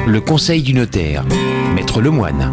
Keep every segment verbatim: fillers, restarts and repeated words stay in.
Le conseil du notaire, Maître Lemoine.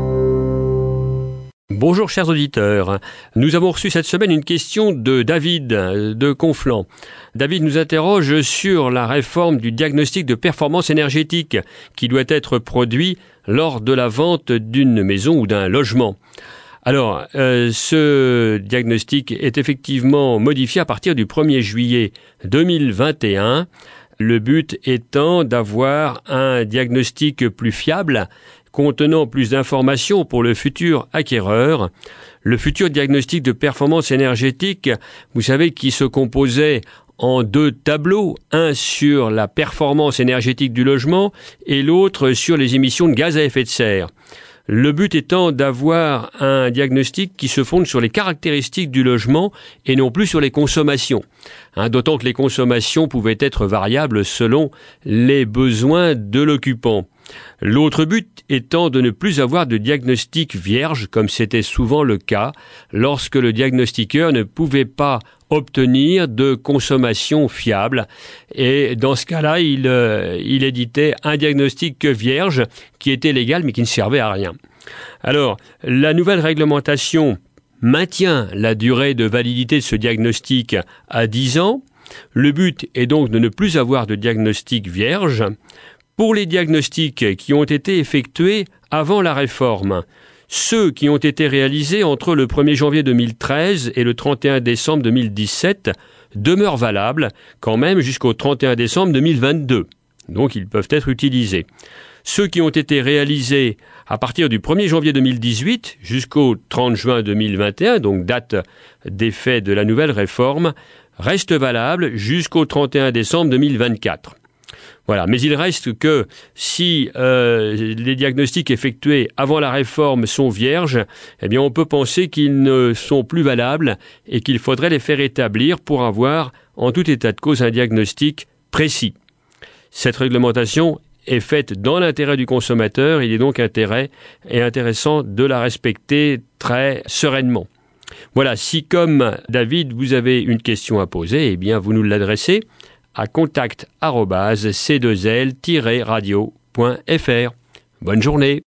Bonjour chers auditeurs, nous avons reçu cette semaine une question de David de Conflans. David nous interroge sur la réforme du diagnostic de performance énergétique qui doit être produit lors de la vente d'une maison ou d'un logement. Alors, euh, ce diagnostic est effectivement modifié à partir du premier juillet deux mille vingt et un, le but étant d'avoir un diagnostic plus fiable contenant plus d'informations pour le futur acquéreur. Le futur diagnostic de performance énergétique, vous savez, qui se composait en deux tableaux, un sur la performance énergétique du logement et l'autre sur les émissions de gaz à effet de serre. Le but étant d'avoir un diagnostic qui se fonde sur les caractéristiques du logement et non plus sur les consommations. Hein, d'autant que les consommations pouvaient être variables selon les besoins de l'occupant. L'autre but étant de ne plus avoir de diagnostic vierge, comme c'était souvent le cas, lorsque le diagnostiqueur ne pouvait pas obtenir de consommation fiable. Et dans ce cas-là, il, euh, il éditait un diagnostic vierge qui était légal mais qui ne servait à rien. Alors, la nouvelle réglementation maintient la durée de validité de ce diagnostic à dix ans. Le but est donc de ne plus avoir de diagnostic vierge. Pour les diagnostics qui ont été effectués avant la réforme, ceux qui ont été réalisés entre le premier janvier deux mille treize et le trente et un décembre deux mille dix-sept demeurent valables quand même jusqu'au trente et un décembre deux mille vingt-deux. Donc ils peuvent être utilisés. Ceux qui ont été réalisés à partir du premier janvier deux mille dix-huit jusqu'au trente juin deux mille vingt et un, donc date d'effet de la nouvelle réforme, restent valables jusqu'au trente et un décembre deux mille vingt-quatre. Voilà, mais il reste que si euh, les diagnostics effectués avant la réforme sont vierges, eh bien on peut penser qu'ils ne sont plus valables et qu'il faudrait les faire établir pour avoir, en tout état de cause, un diagnostic précis. Cette réglementation est faite dans l'intérêt du consommateur, il est donc intérêt et intéressant de la respecter très sereinement. Voilà, si comme David, vous avez une question à poser, eh bien vous nous l'adressez à contact arobase c deux l tiret radio point f r. Bonne journée.